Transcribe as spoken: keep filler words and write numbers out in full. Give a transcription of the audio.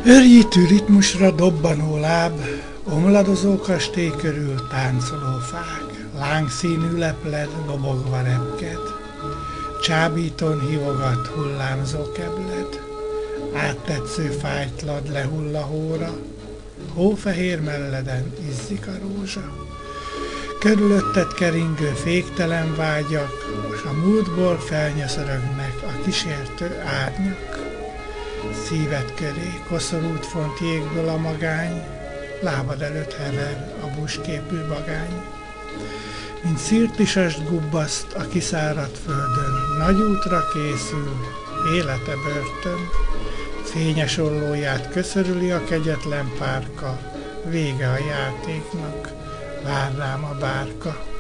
Örjítő ritmusra dobbanó láb, omladozó kastély körül táncoló fák, lángszínű lepled lobogva repked, csábítón hívogat hullámzó keblet, áttetsző fájtlad lehull a hóra, hófehér melleden izzik a rózsa. Körülötted keringő féktelen vágyak, s a múltból felnyöszörögnek a kísértő árnyak. Szíved köré koszorút font jégből a magány, lábad előtt hever a busképű bagány. Mint szirtisast gubbaszt a kiszáradt földön, nagy útra készül, élete börtön. Fényes ollóját köszörüli a kegyetlen párka, vége a játéknak, vár rám a bárka.